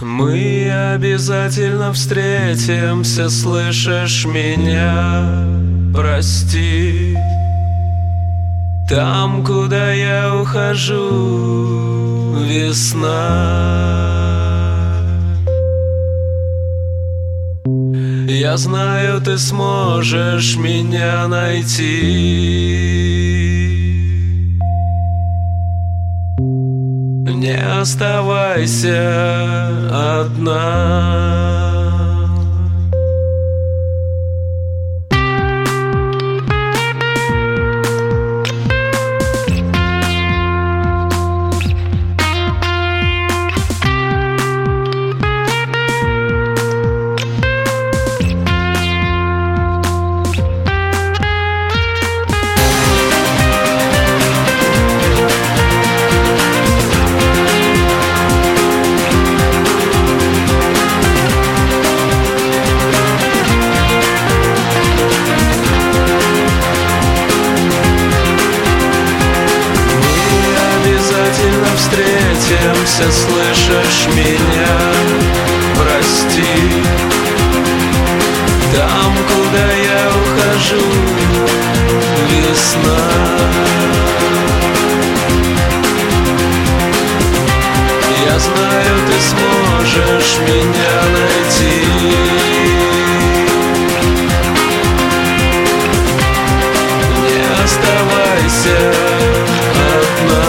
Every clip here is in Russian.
Мы обязательно встретимся, слышишь меня? Прости. Там, куда я ухожу, весна. Я знаю, ты сможешь меня найти. Не оставайся одна. Встретимся, слышишь меня? Прости. Там, куда я ухожу, весна. Я знаю, ты сможешь меня найти. Не оставайся одна.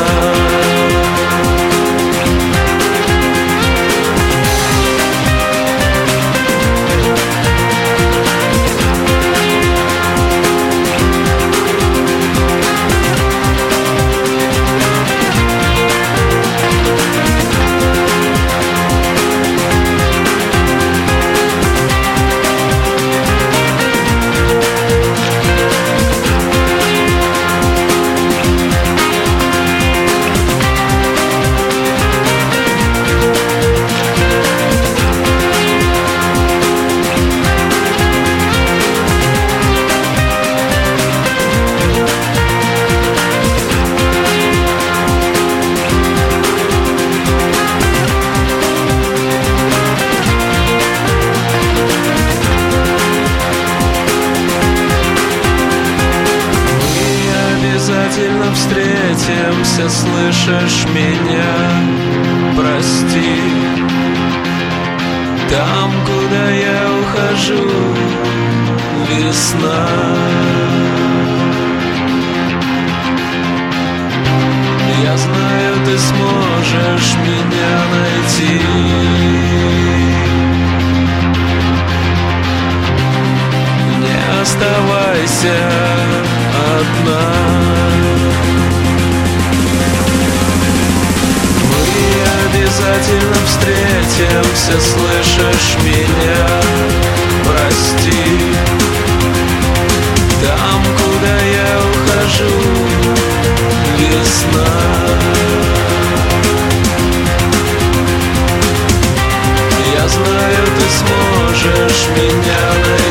Обязательно встретимся, слышишь меня? Прости. Там, куда я ухожу, весна. Я знаю, ты сможешь меня найти. Не оставайся одна. Мы обязательно встретимся, слышишь меня? Прости. Там, куда я ухожу, весна. Я знаю, ты сможешь меня найти.